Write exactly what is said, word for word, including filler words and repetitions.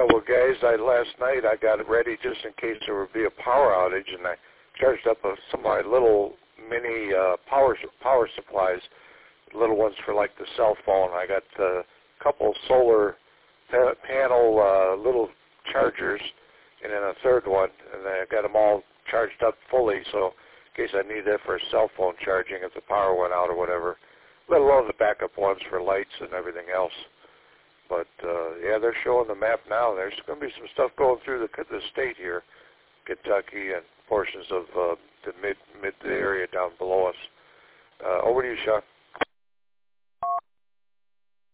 well, guys, I last night I got it ready just in case there would be a power outage, and I charged up a, some of my little mini uh, power power supplies, little ones for like the cell phone. I got a couple solar pa- panel uh, little chargers, and then a third one, and then I got them all charged up fully, so in case I need that for cell phone charging if the power went out or whatever, let alone the backup ones for lights and everything else. But, uh, yeah, they're showing the map now. There's going to be some stuff going through the, the state here, Kentucky and portions of uh, the mid, mid area down below us. Uh, over to you, Sean.